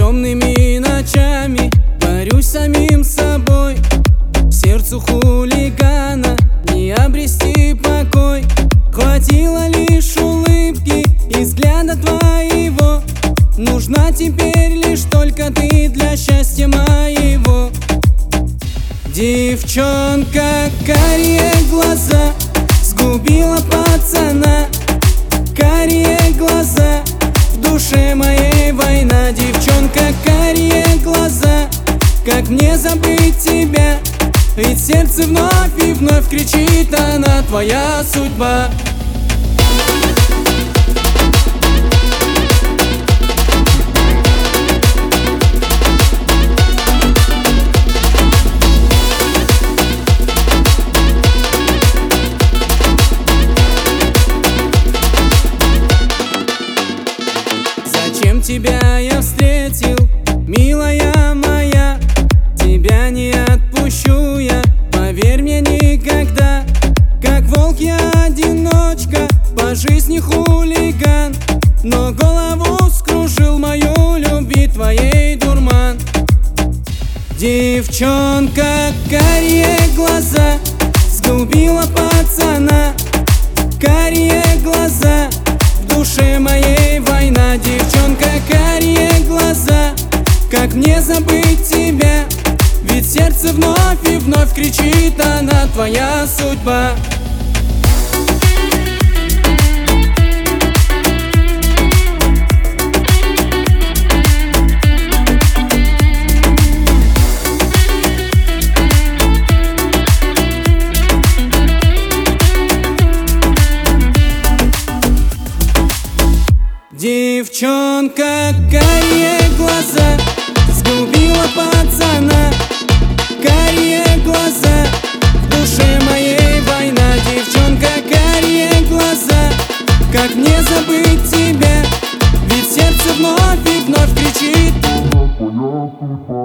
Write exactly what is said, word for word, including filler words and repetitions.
Темными ночами борюсь с самим собой. Сердцу хулигана не обрести покой. Хватило лишь улыбки и взгляда твоего. Нужна теперь лишь только ты для счастья моего. Девчонка, карие глаза сгубила пацана. Карие глаза, в душе моей война. Девчонка, карие глаза, как мне забыть тебя? Ведь сердце вновь и вновь кричит она, твоя судьба. Зачем тебя я встретил, милая моя? Тебя не отпущу я, поверь мне, никогда. Как волк я одиночка, по жизни хулиган, но голову скружил мою любви твоей дурман. Девчонка, карие глаза сгубила пацана. Карие глаза, в душе моей война. Девчонка, карие глаза, как мне забыть тебя? Ведь сердце вновь и вновь кричит она, твоя судьба. Девчонка, карие глаза сгубила пацана. Карие глаза, в душе моей война. Девчонка, карие глаза, как мне забыть тебя? Ведь сердце вновь и вновь кричит.